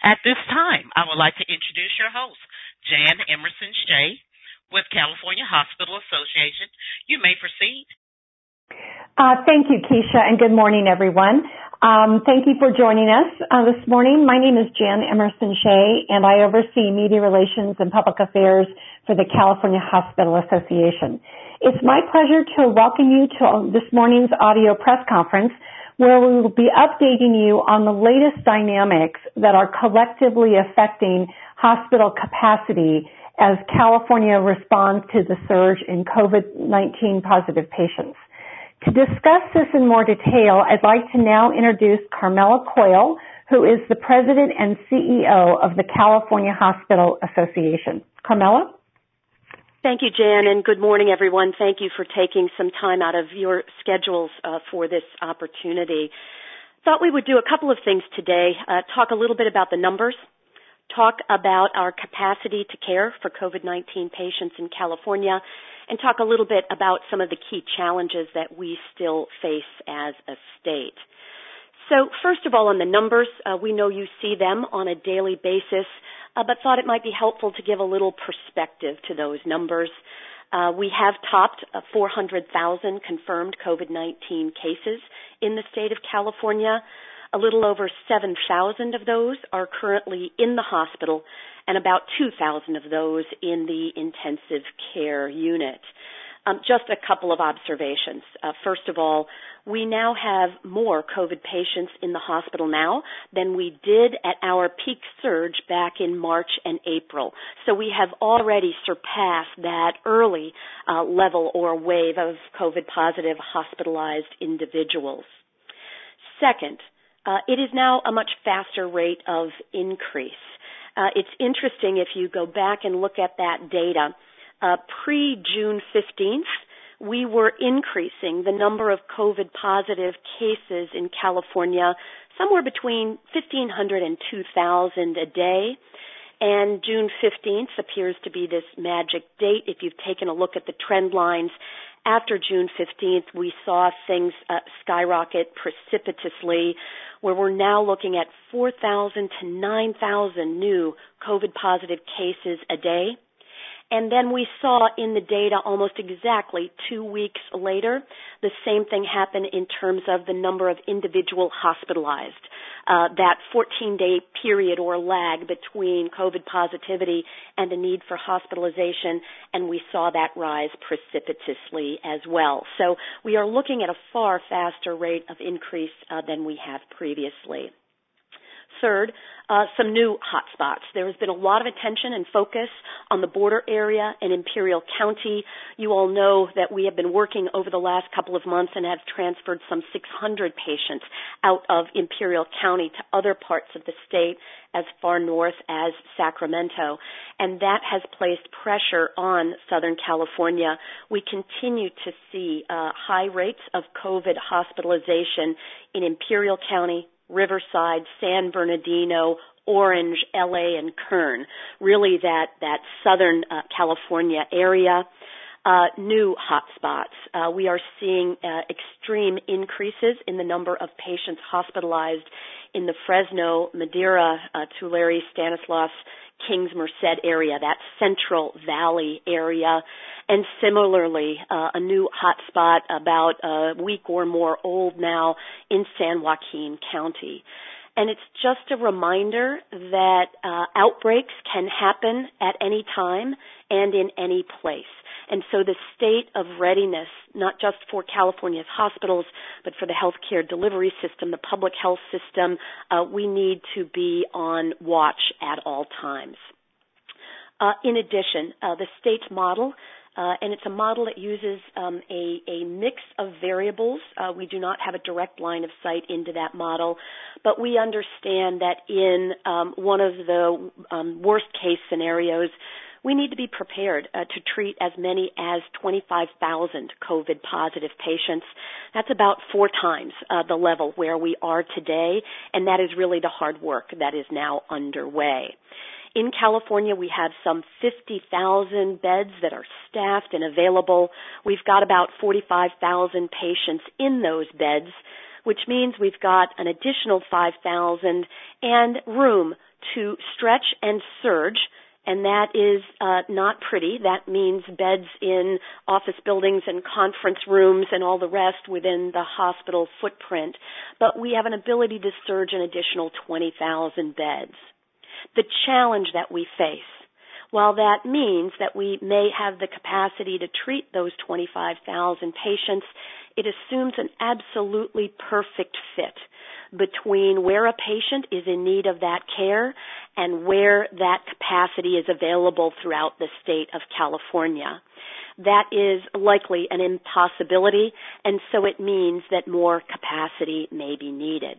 At this time, I would like to introduce your host, Jan Emerson Shea, with California Hospital Association. You may proceed. Thank you, Keisha, and good morning, everyone. Thank you for joining us this morning. My name is Jan Emerson Shea, and I oversee media relations and public affairs for the California Hospital Association. It's my pleasure to welcome you to this morning's audio press conference, where we will be updating you on the latest dynamics that are collectively affecting hospital capacity as California responds to the surge in COVID-19 positive patients. To discuss this in more detail, I'd like to now introduce Carmela Coyle, who is the President and CEO of the California Hospital Association. Carmela? Thank you, Jan, and good morning, everyone. Thank you for taking some time out of your schedules for this opportunity. Thought we would do a couple of things today, talk a little bit about the numbers, talk about our capacity to care for COVID-19 patients in California, and talk a little bit about some of the key challenges that we still face as a state. So first of all, on the numbers, we know you see them on a daily basis, but thought it might be helpful to give a little perspective to those numbers. We have topped 400,000 confirmed COVID-19 cases in the state of California. A little over 7,000 of those are currently in the hospital, and about 2,000 of those in the intensive care unit. Just a couple of observations. First of all, we now have more COVID patients in the hospital now than we did at our peak surge back in March and April. So we have already surpassed that early level or wave of COVID-positive hospitalized individuals. Second, it is now a much faster rate of increase. It's interesting if you go back and look at that data. Pre-June 15th, we were increasing the number of COVID-positive cases in California somewhere between 1,500 and 2,000 a day. And June 15th appears to be this magic date. If you've taken a look at the trend lines, after June 15th, we saw things skyrocket precipitously, where we're now looking at 4,000 to 9,000 new COVID-positive cases a day. And then we saw in the data almost exactly 2 weeks later, the same thing happen in terms of the number of individual hospitalized. That 14-day period or lag between COVID positivity and the need for hospitalization, and we saw that rise precipitously as well. So we are looking at a far faster rate of increase than we have previously. Third, some new hotspots. There has been a lot of attention and focus on the border area in Imperial County. You all know that we have been working over the last couple of months and have transferred some 600 patients out of Imperial County to other parts of the state as far north as Sacramento. And that has placed pressure on Southern California. We continue to see high rates of COVID hospitalization in Imperial County, Riverside, San Bernardino, Orange, LA, and Kern, really that Southern California area. New hotspots. We are seeing extreme increases in the number of patients hospitalized in the Fresno, Madera, Tulare, Stanislaus, Kings Merced area, that Central Valley area. And similarly, a new hotspot about a week or more old now in San Joaquin County. And it's just a reminder that outbreaks can happen at any time and in any place. And so the state of readiness, not just for California's hospitals, but for the healthcare delivery system, the public health system, we need to be on watch at all times. In addition, the state's model, and it's a model that uses a mix of variables. We do not have a direct line of sight into that model, but we understand that in one of the worst case scenarios, we need to be prepared to treat as many as 25,000 COVID-positive patients. That's about 4 times the level where we are today, and that is really the hard work that is now underway. In California, we have some 50,000 beds that are staffed and available. We've got about 45,000 patients in those beds. which means we've got an additional 5,000 and room to stretch and surge. And that is not pretty. That means beds in office buildings and conference rooms and all the rest within the hospital footprint. But we have an ability to surge an additional 20,000 beds. The challenge that we face, while that means that we may have the capacity to treat those 25,000 patients, it assumes an absolutely perfect fit between where a patient is in need of that care and where that capacity is available throughout the state of California. That is likely an impossibility, and so it means that more capacity may be needed.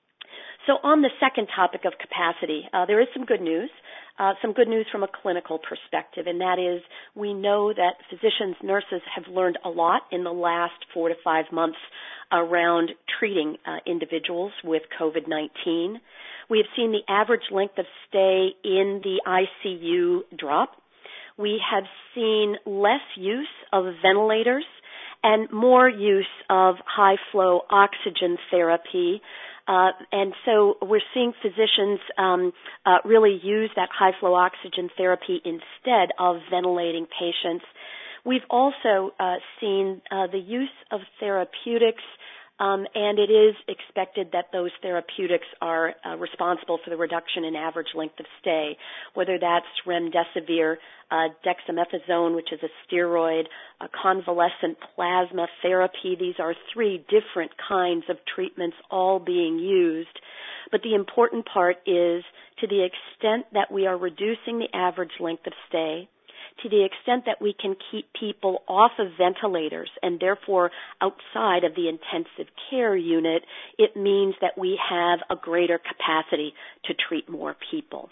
So on the second topic of capacity, there is some good news from a clinical perspective, and that is we know that physicians, nurses have learned a lot in the last 4 to 5 months around treating individuals with COVID-19. We have seen the average length of stay in the ICU drop. We have seen less use of ventilators and more use of high-flow oxygen therapy. And so we're seeing physicians really use that high-flow oxygen therapy instead of ventilating patients. We've also seen the use of therapeutics, and it is expected that those therapeutics are responsible for the reduction in average length of stay, whether that's remdesivir, dexamethasone, which is a steroid, convalescent plasma therapy. These are 3 different kinds of treatments all being used. But the important part is to the extent that we are reducing the average length of stay, to the extent that we can keep people off of ventilators and therefore outside of the intensive care unit, it means that we have a greater capacity to treat more people.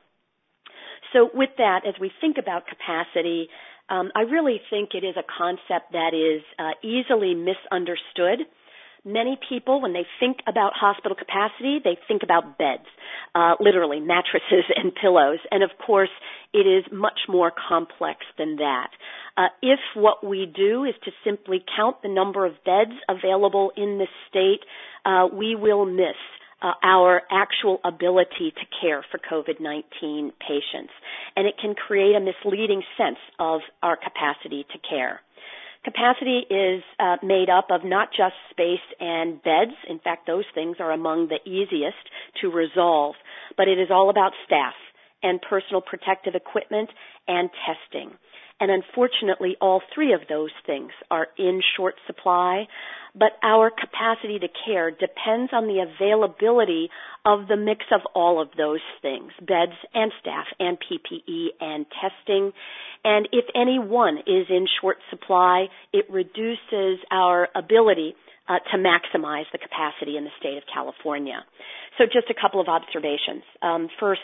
So with that, as we think about capacity, I really think it is a concept that is easily misunderstood. Many people, when they think about hospital capacity, they think about beds, literally mattresses and pillows. And of course, it is much more complex than that. If what we do is to simply count the number of beds available in the state, we will miss our actual ability to care for COVID-19 patients. And it can create a misleading sense of our capacity to care. Capacity is made up of not just space and beds. In fact, those things are among the easiest to resolve. But it is all about staff and personal protective equipment and testing. And unfortunately, all 3 of those things are in short supply. But our capacity to care depends on the availability of the mix of all of those things, beds and staff and PPE and testing. And if any one is in short supply, it reduces our ability to maximize the capacity in the state of California. So just a couple of observations. First,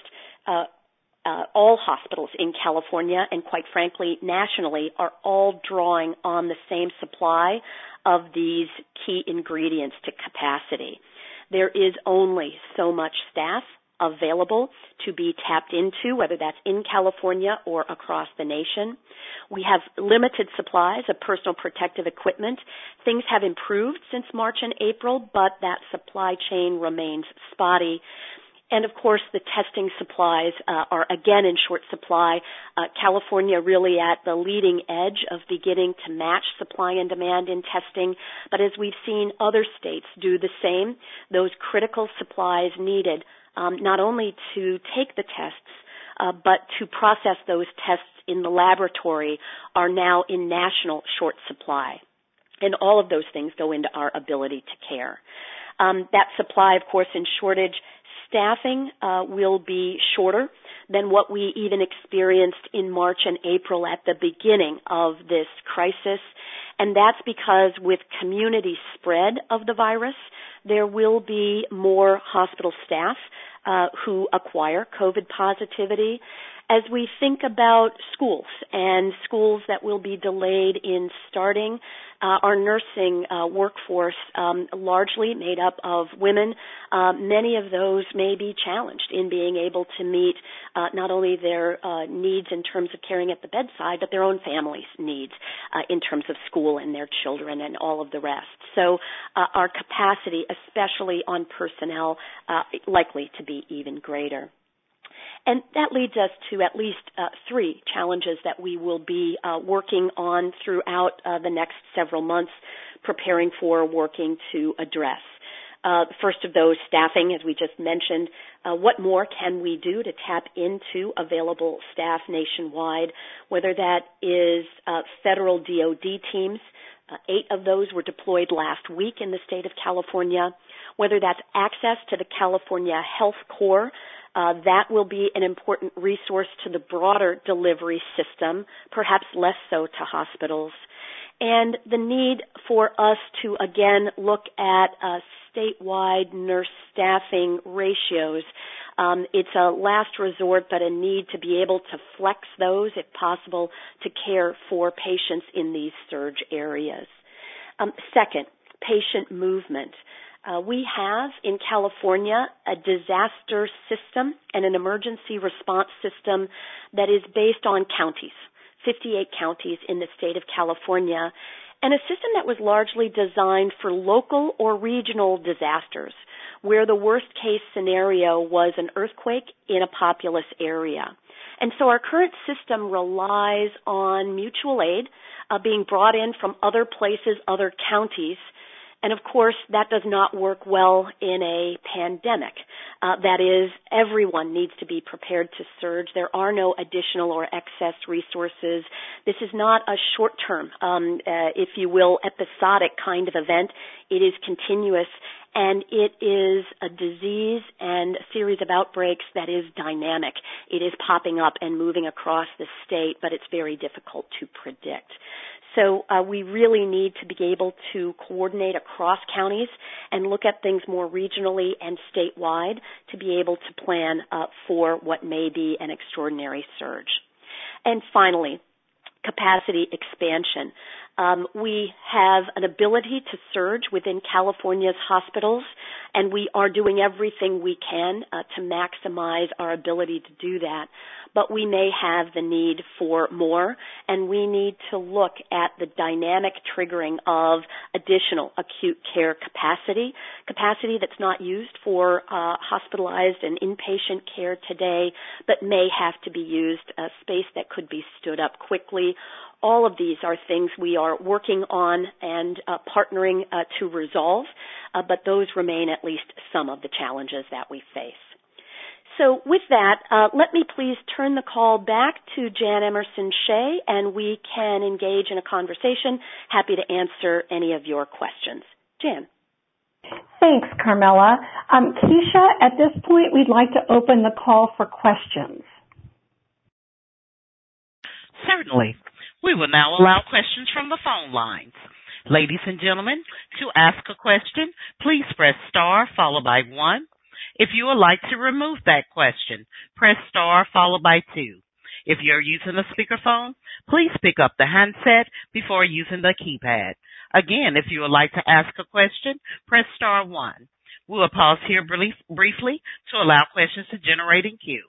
all hospitals in California and quite frankly nationally are all drawing on the same supply of these key ingredients to capacity. There is only so much staff available to be tapped into, whether that's in California or across the nation. We have limited supplies of personal protective equipment. Things have improved since March and April, but that supply chain remains spotty. And, of course, the testing supplies are, again, in short supply. California really at the leading edge of beginning to match supply and demand in testing. But as we've seen other states do the same, those critical supplies needed not only to take the tests, but to process those tests in the laboratory are now in national short supply. And all of those things go into our ability to care. That supply, of course, in shortage, staffing will be shorter than what we even experienced in March and April at the beginning of this crisis. And that's because with community spread of the virus, there will be more hospital staff who acquire COVID positivity. As we think about schools and schools that will be delayed in starting, our nursing workforce, largely made up of women, many of those may be challenged in being able to meet not only their needs in terms of caring at the bedside, but their own families' needs in terms of school and their children and all of the rest. So our capacity, especially on personnel, likely to be even greater. And that leads us to at least three challenges that we will be working on throughout the next several months, preparing for, working to address. The first of those, staffing, as we just mentioned. What more can we do to tap into available staff nationwide, whether that is federal DOD teams? 8 of those were deployed last week in the state of California, whether that's access to the California Health Corps. That will be an important resource to the broader delivery system, perhaps less so to hospitals. And the need for us to, again, look at statewide nurse staffing ratios. It's a last resort, but a need to be able to flex those, if possible, to care for patients in these surge areas. Second, patient movement. We have in California a disaster system and an emergency response system that is based on counties, 58 counties in the state of California, and a system that was largely designed for local or regional disasters, where the worst case scenario was an earthquake in a populous area. And so our current system relies on mutual aid being brought in from other places, other counties. And of course, that does not work well in a pandemic. That is, everyone needs to be prepared to surge. There are no additional or excess resources. This is not a short-term, if you will, episodic kind of event. It is continuous, and it is a disease and a series of outbreaks that is dynamic. It is popping up and moving across the state, but it's very difficult to predict. So we really need to be able to coordinate across counties and look at things more regionally and statewide to be able to plan for what may be an extraordinary surge. And finally, capacity expansion. We have an ability to surge within California's hospitals, and we are doing everything we can to maximize our ability to do that. But we may have the need for more, and we need to look at the dynamic triggering of additional acute care capacity that's not used for hospitalized and inpatient care today, but may have to be used, space that could be stood up quickly. All of these are things we are working on and partnering to resolve, but those remain at least some of the challenges that we face. So with that, let me please turn the call back to Jan Emerson Shea, and we can engage in a conversation. Happy to answer any of your questions. Jan. Thanks, Carmela. Keisha, at this point, we'd like to open the call for questions. Certainly. We will now allow questions from the phone lines. Ladies and gentlemen, to ask a question, please press star followed by 1. If you would like to remove that question, press star followed by 2. If you're using a speakerphone, please pick up the handset before using the keypad. Again, if you would like to ask a question, press star 1. We will pause here briefly to allow questions to generate in queue.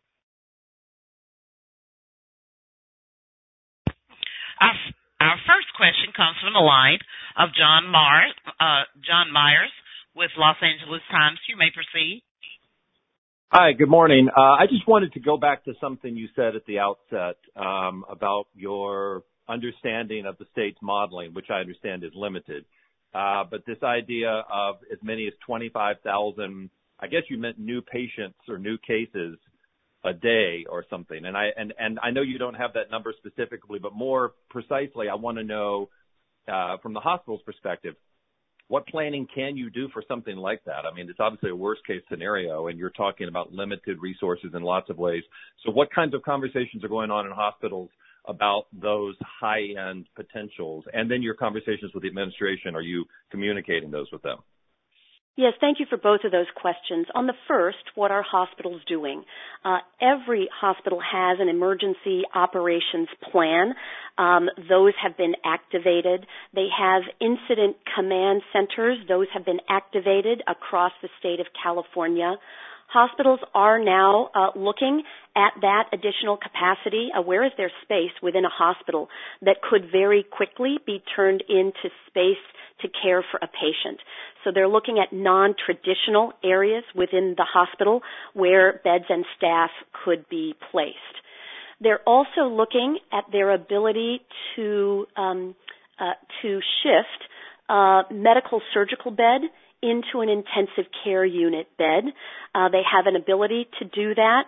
Our first question comes from the line of John Myers with Los Angeles Times. You may proceed. Hi, good morning. I just wanted to go back to something you said at the outset about your understanding of the state's modeling, which I understand is limited. But this idea of as many as 25,000, I guess you meant new patients or new cases a day or something. And I know you don't have that number specifically, but more precisely, I want to know from the hospital's perspective, what planning can you do for something like that? I mean, it's obviously a worst-case scenario, and you're talking about limited resources in lots of ways. So what kinds of conversations are going on in hospitals about those high-end potentials? And then your conversations with the administration, are you communicating those with them? Yes, thank you for both of those questions. On the first, what are hospitals doing? Every hospital has an emergency operations plan. Those have been activated. They have incident command centers. Those have been activated across the state of California. Hospitals are now looking at that additional capacity. Where is there space within a hospital that could very quickly be turned into space to care for a patient? So they're looking at non-traditional areas within the hospital where beds and staff could be placed. They're also looking at their ability to shift medical surgical bed into an intensive care unit bed. They have an ability to do that.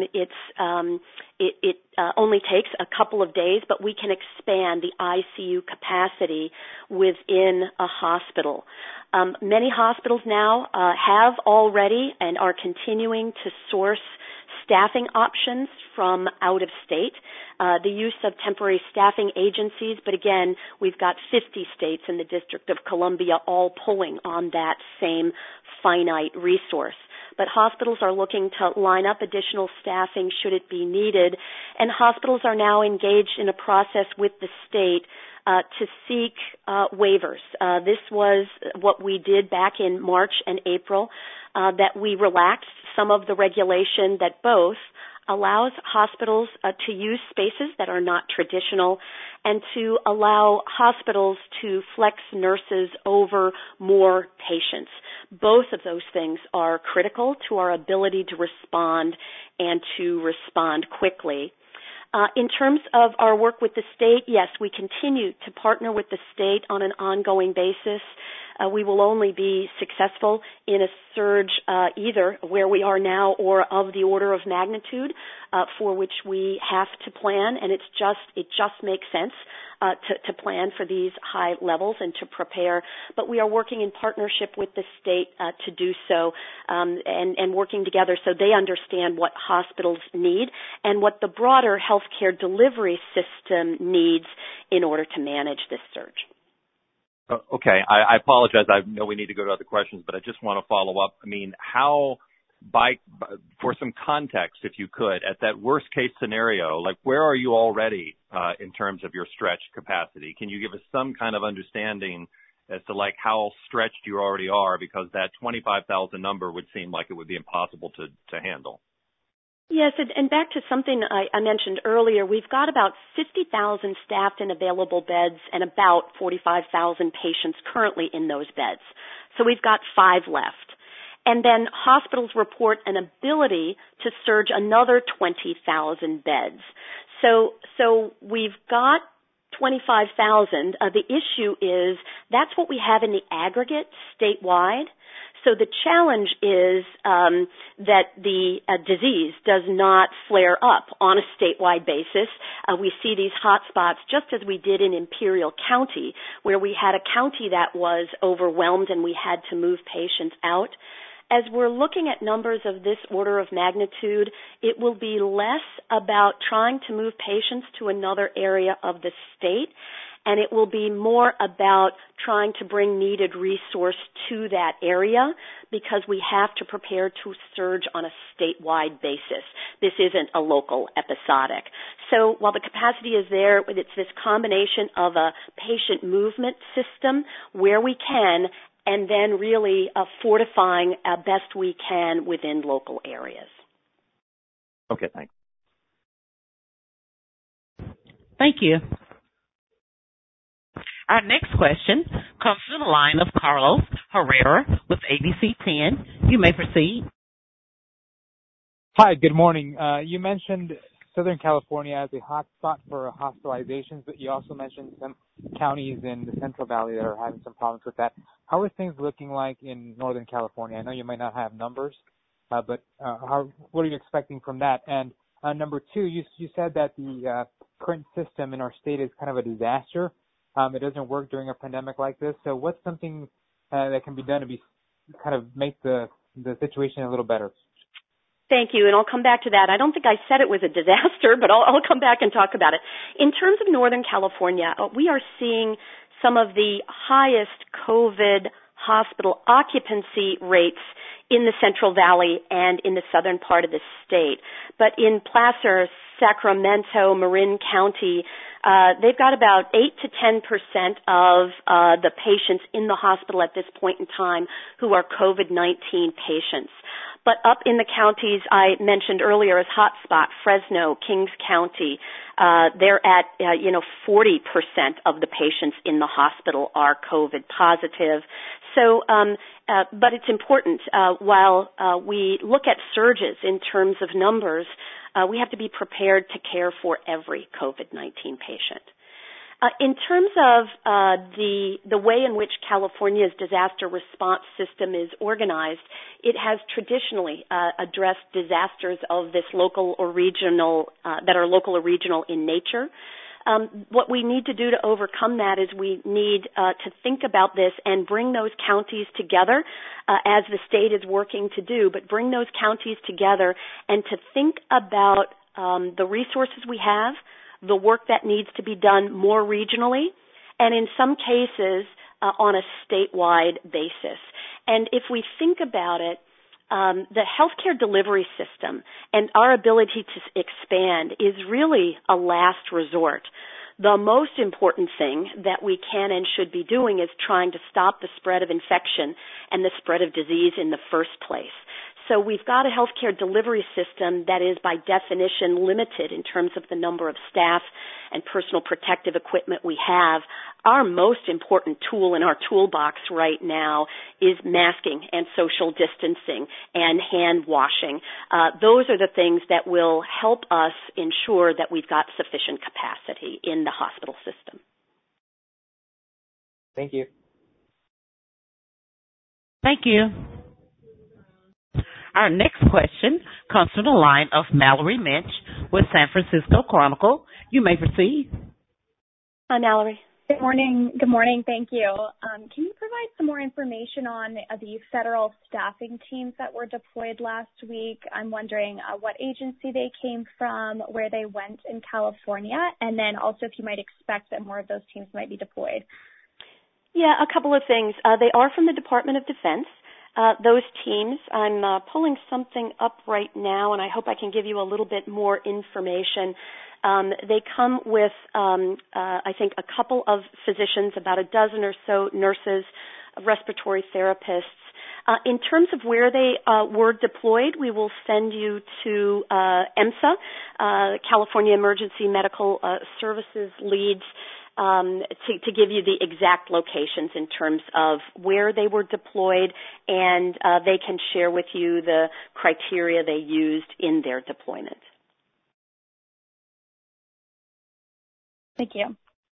It only takes a couple of days, but we can expand the ICU capacity within a hospital. Many hospitals now have already and are continuing to source staffing options from out of state, the use of temporary staffing agencies, but again, we've got 50 states in the District of Columbia all pulling on that same finite resource. But hospitals are looking to line up additional staffing should it be needed, and hospitals are now engaged in a process with the state to seek waivers. This was what we did back in March and April, that we relaxed some of the regulation that both allows hospitals to use spaces that are not traditional and to allow hospitals to flex nurses over more patients. Both of those things are critical to our ability to respond and to respond quickly. In terms of our work with the state, yes, we continue to partner with the state on an ongoing basis. We will only be successful in a surge either where we are now or of the order of magnitude for which we have to plan, and it just makes sense to plan for these high levels and to prepare. But we are working in partnership with the state to do so and working together so they understand what hospitals need and what the broader healthcare delivery system needs in order to manage this surge. Okay, I apologize. I know we need to go to other questions, but I just want to follow up. I mean, for some context, if you could, at that worst case scenario, like where are you already in terms of your stretch capacity? Can you give us some kind of understanding as to like how stretched you already are? Because that 25,000 number would seem like it would be impossible to handle. Yes, and back to something I mentioned earlier, we've got about 50,000 staffed and available beds and about 45,000 patients currently in those beds. So we've got 5 left. And then hospitals report an ability to surge another 20,000 beds. So we've got 25,000. The issue is that's what we have in the aggregate statewide. So the challenge is that the disease does not flare up on a statewide basis. We see these hot spots just as we did in Imperial County, where we had a county that was overwhelmed and we had to move patients out. As we're looking at numbers of this order of magnitude, it will be less about trying to move patients to another area of the state, and it will be more about trying to bring needed resource to that area because we have to prepare to surge on a statewide basis. This isn't a local episodic. So while the capacity is there, it's this combination of a patient movement system where we can and then really fortifying best we can within local areas. Okay, thanks. Thank you. Our next question comes from the line of Carlos Herrera with ABC 10. You may proceed. Hi, good morning. You mentioned Southern California as a hot spot for hospitalizations, but you also mentioned some counties in the Central Valley that are having some problems with that. How are things looking like in Northern California? I know you might not have numbers, but what are you expecting from that? And number 2, you said that the current system in our state is kind of a disaster. It doesn't work during a pandemic like this. So what's something that can be done to kind of make the situation a little better? Thank you, and I'll come back to that. I don't think I said it was a disaster, but I'll come back and talk about it. In terms of Northern California, we are seeing some of the highest COVID hospital occupancy rates in the Central Valley and in the southern part of the state. But in Placer, Sacramento, Marin County, they've got about 8 to 10% of the patients in the hospital at this point in time who are COVID-19 patients. But up in the counties I mentioned earlier as hotspot, Fresno, Kings County, they're at 40% of the patients in the hospital are COVID positive. So, but it's important while we look at surges in terms of numbers, we have to be prepared to care for every COVID-19 patient. In terms of the way in which California's disaster response system is organized, it has traditionally addressed disasters of this local or regional that are local or regional in nature. What we need to do to overcome that is we need to think about this and bring those counties together as the state is working to do, but bring those counties together and to think about the resources we have, the work that needs to be done more regionally, and in some cases on a statewide basis. And if we think about it, the healthcare delivery system and our ability to expand is really a last resort. The most important thing that we can and should be doing is trying to stop the spread of infection and the spread of disease in the first place. So we've got a healthcare delivery system that is by definition limited in terms of the number of staff and personal protective equipment we have. Our most important tool in our toolbox right now is masking and social distancing and hand washing. Those are the things that will help us ensure that we've got sufficient capacity in the hospital system. Thank you. Thank you. Our next question comes from the line of Mallory Minch with San Francisco Chronicle. You may proceed. Hi, Mallory. Good morning. Good morning. Thank you. Can you provide some more information on the federal staffing teams that were deployed last week? I'm wondering what agency they came from, where they went in California, and then also if you might expect that more of those teams might be deployed. Yeah, a couple of things. They are from the Department of Defense. Those teams, I'm pulling something up right now, and I hope I can give you a little bit more information. They come with, I think, a couple of physicians, about a dozen or so nurses, respiratory therapists. In terms of where they were deployed, we will send you to EMSA, California Emergency Medical Services Leads, to give you the exact locations in terms of where they were deployed, and they can share with you the criteria they used in their deployment. Thank you.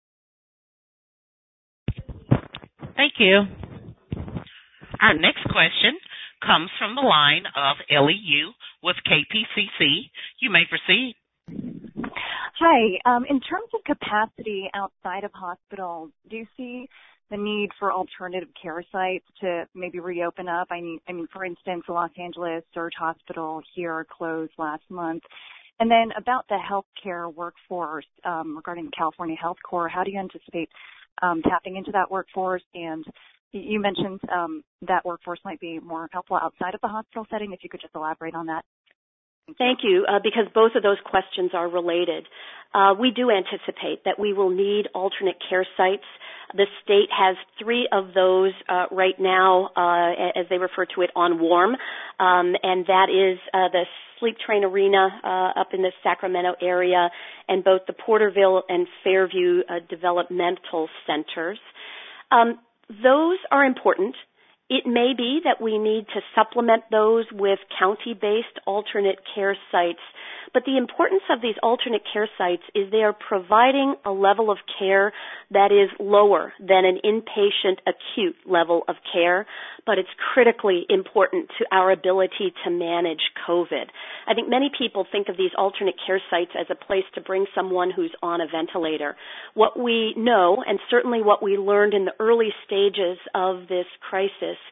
Thank you. Our next question comes from the line of Ellie Yu with KPCC. You may proceed. Hi. In terms of capacity outside of hospitals, do you see the need for alternative care sites to maybe reopen up? I mean, for instance, the Los Angeles Surge Hospital here closed last month. And then about the healthcare workforce, regarding the California Health Corps, how do you anticipate tapping into that workforce? And you mentioned that workforce might be more helpful outside of the hospital setting. If you could just elaborate on that. Thank you, because both of those questions are related. We do anticipate that we will need alternate care sites. The state has 3 of those right now, as they refer to it, on warm, and that is the Sleep Train Arena up in the Sacramento area and both the Porterville and Fairview developmental centers. Those are important. It may be that we need to supplement those with county-based alternate care sites, but the importance of these alternate care sites is they are providing a level of care that is lower than an inpatient acute level of care, but it's critically important to our ability to manage COVID. I think many people think of these alternate care sites as a place to bring someone who's on a ventilator. What we know, and certainly what we learned in the early stages of this crisis,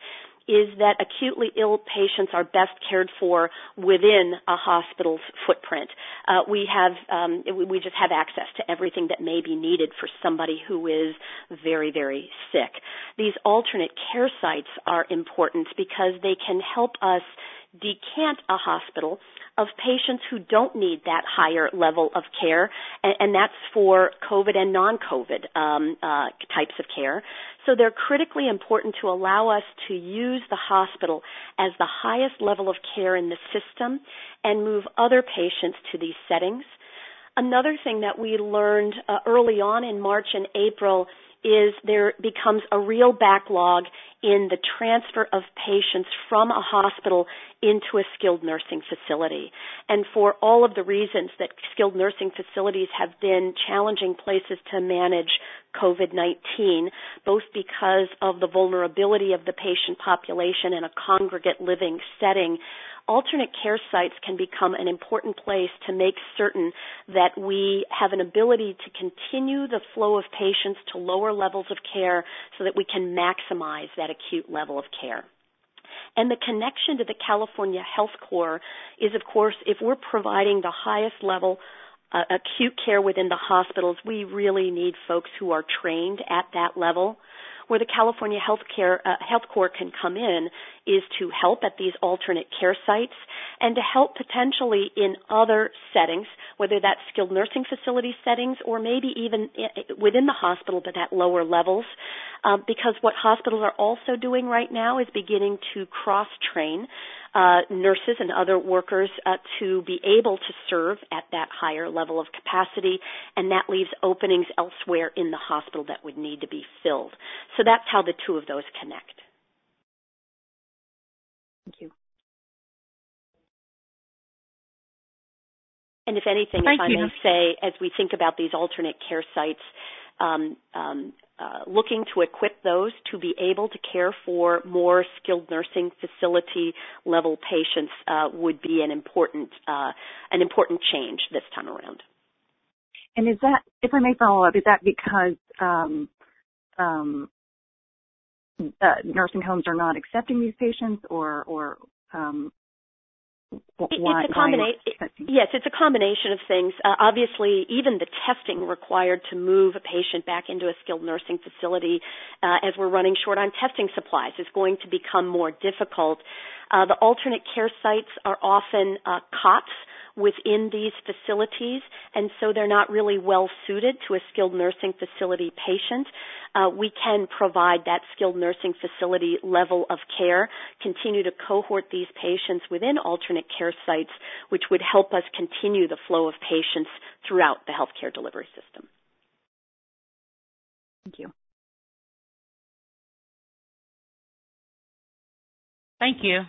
is that acutely ill patients are best cared for within a hospital's footprint. We just have access to everything that may be needed for somebody who is very, very sick. These alternate care sites are important because they can help us decant a hospital of patients who don't need that higher level of care, and that's for COVID and non-COVID types of care. So they're critically important to allow us to use the hospital as the highest level of care in the system and move other patients to these settings. Another thing that we learned early on in March and April is there becomes a real backlog in the transfer of patients from a hospital into a skilled nursing facility. And for all of the reasons that skilled nursing facilities have been challenging places to manage COVID-19, both because of the vulnerability of the patient population in a congregate living setting, alternate care sites can become an important place to make certain that we have an ability to continue the flow of patients to lower levels of care so that we can maximize that acute level of care. And the connection to the California Health Corps is, of course, if we're providing the highest level acute care within the hospitals, we really need folks who are trained at that level. Where the California Health Corps can come in is to help at these alternate care sites and to help potentially in other settings, whether that's skilled nursing facility settings or maybe even within the hospital but at lower levels, because what hospitals are also doing right now is beginning to cross-train nurses and other workers to be able to serve at that higher level of capacity, and that leaves openings elsewhere in the hospital that would need to be filled. So that's how the two of those connect. Thank you. And if anything, if I may say, as we think about these alternate care sites, looking to equip those to be able to care for more skilled nursing facility level patients would be an important change this time around. And is that, if I may follow up, is that because nursing homes are not accepting these patients, or why? It's a combination. Yes, it's a combination of things. Obviously, even the testing required to move a patient back into a skilled nursing facility, as we're running short on testing supplies, is going to become more difficult. The alternate care sites are often cots within these facilities, and so they're not really well suited to a skilled nursing facility patient. We can provide that skilled nursing facility level of care, continue to cohort these patients within alternate care sites, which would help us continue the flow of patients throughout the healthcare delivery system. Thank you. Thank you.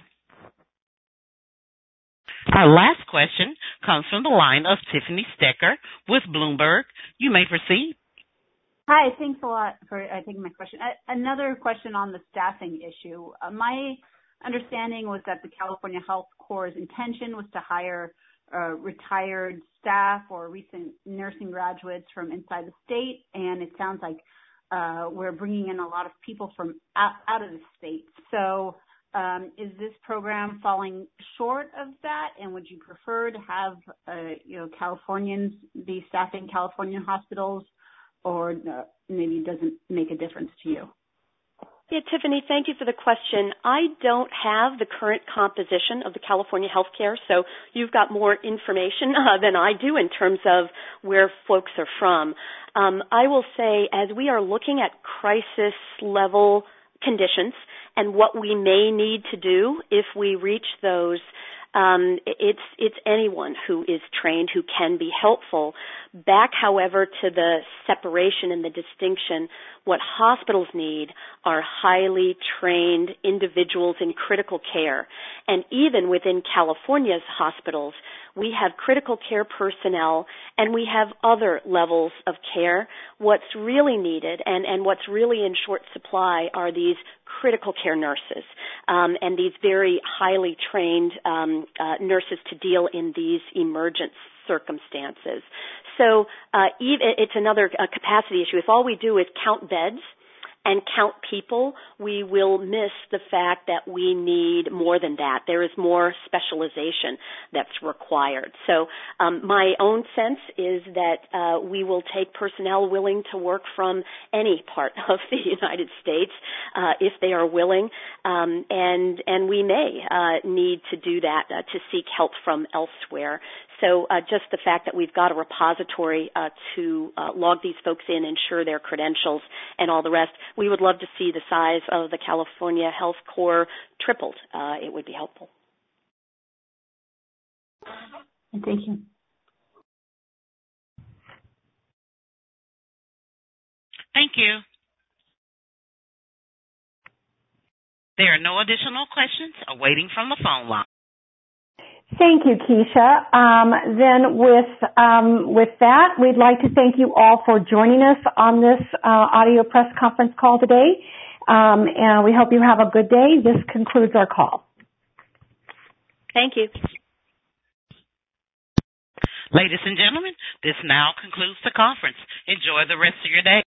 Our last question comes from the line of Tiffany Stecker with Bloomberg. You may proceed. Hi, thanks a lot for taking my question. Another question on the staffing issue. My understanding was that the California Health Corps' intention was to hire retired staff or recent nursing graduates from inside the state, and it sounds like we're bringing in a lot of people from out of the state. So is this program falling short of that, and would you prefer to have Californians be staffing Californian hospitals, or maybe it doesn't make a difference to you? Yeah, Tiffany, thank you for the question. I don't have the current composition of the California healthcare, so you've got more information than I do in terms of where folks are from. I will say, as we are looking at crisis level conditions and what we may need to do if we reach those, it's anyone who is trained who can be helpful. Back, however, to the separation and the distinction, what hospitals need are highly trained individuals in critical care. And even within California's hospitals, we have critical care personnel and we have other levels of care. What's really needed and what's really in short supply are these critical care nurses and these very highly trained nurses to deal in these emergent circumstances. So it's another capacity issue. If all we do is count beds and count people, we will miss the fact that we need more than that. There is more specialization that's required. So my own sense is that we will take personnel willing to work from any part of the United States if they are willing, and we may need to do that to seek help from elsewhere. So just the fact that we've got a repository to log these folks in, ensure their credentials, and all the rest, we would love to see the size of the California Health Corps tripled. It would be helpful. Thank you. Thank you. There are no additional questions awaiting from the phone line. Thank you, Keisha. Then with that, we'd like to thank you all for joining us on this audio press conference call today, and we hope you have a good day. This concludes our call. Thank you. Ladies and gentlemen, this now concludes the conference. Enjoy the rest of your day.